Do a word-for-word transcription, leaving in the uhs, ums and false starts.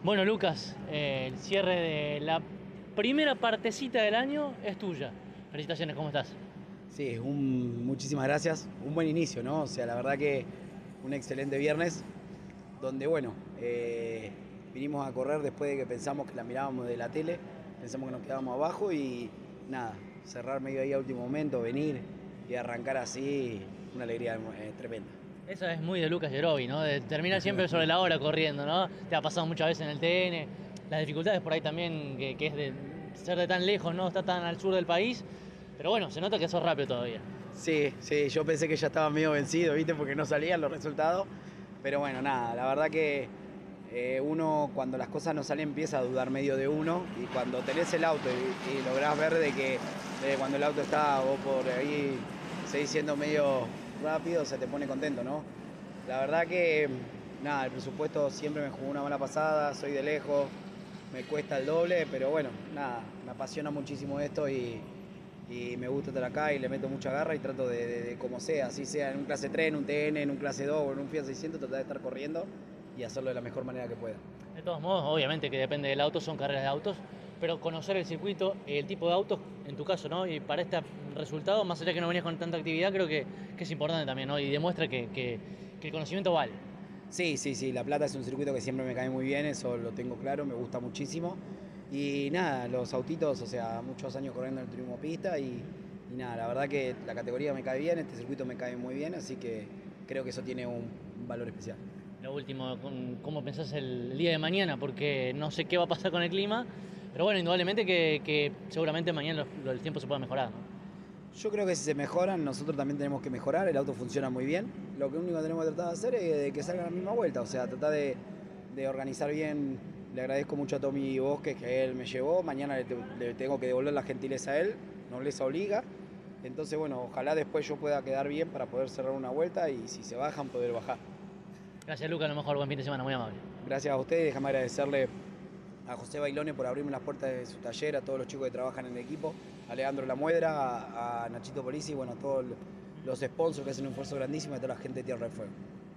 Bueno, Lucas, eh, el cierre de la primera partecita del año es tuya. Felicitaciones, ¿cómo estás? Sí, un, muchísimas gracias. Un buen inicio, ¿no? O sea, la verdad que un excelente viernes, donde, bueno, eh, vinimos a correr después de que pensamos que la mirábamos de la tele, pensamos que nos quedábamos abajo y nada, cerrar medio ahí a último momento, venir y arrancar así, una alegría eh, tremenda. Eso es muy de Lucas Yerobi, ¿no? De terminar siempre sobre la hora corriendo, ¿no? Te ha pasado muchas veces en el T N. Las dificultades por ahí también, que, que es de ser de tan lejos, ¿no? Está tan al sur del país. Pero bueno, se nota que sos rápido todavía. Sí, sí, yo pensé que ya estaba medio vencido, ¿viste? Porque no salían los resultados. Pero bueno, nada, la verdad que eh, uno cuando las cosas no salen empieza a dudar medio de uno y cuando tenés el auto y, y lográs ver de que de cuando el auto está vos por ahí seguís siendo medio rápido, se te pone contento, ¿no? La verdad que nada, el presupuesto siempre me jugó una mala pasada, soy de lejos, me cuesta el doble, pero bueno, nada, me apasiona muchísimo esto y, y me gusta estar acá y le meto mucha garra y trato de, de, de como sea, así sea en un clase tres, en un T N, en un clase dos o en un Fiat seiscientos, tratar de estar corriendo y hacerlo de la mejor manera que pueda. De todos modos, obviamente que depende del auto, son carreras de autos, pero conocer el circuito, el tipo de autos, en tu caso, ¿no? Y para este resultado, más allá que no venías con tanta actividad, creo que, que es importante también, ¿no? Y demuestra que, que, que el conocimiento vale. Sí, sí, sí, La Plata es un circuito que siempre me cae muy bien, eso lo tengo claro, me gusta muchísimo. Y nada, los autitos, o sea, muchos años corriendo en el turismo pista y, y nada, la verdad que la categoría me cae bien, este circuito me cae muy bien, así que creo que eso tiene un, un valor especial. Lo último, ¿cómo pensás el día de mañana? Porque no sé qué va a pasar con el clima, pero bueno, indudablemente que, que seguramente mañana el tiempo se pueda mejorar, ¿no? Yo creo que si se mejoran, nosotros también tenemos que mejorar, el auto funciona muy bien. Lo que único que tenemos que tratar de hacer es de que salga a la misma vuelta, o sea, tratar de, de organizar bien. Le agradezco mucho a Tommy Bosques que él me llevó, mañana le, le tengo que devolver la gentileza a él, nobleza obliga. Entonces, bueno, ojalá después yo pueda quedar bien para poder cerrar una vuelta y si se bajan, poder bajar. Gracias, Luca, a lo mejor buen fin de semana, muy amable. Gracias a ustedes, déjame agradecerle a José Bailone por abrirme las puertas de su taller, a todos los chicos que trabajan en el equipo, a Leandro La Muedra, a, a Nachito Polisi, bueno, a todos los sponsors que hacen un esfuerzo grandísimo y a toda la gente de Tierra del Fuego.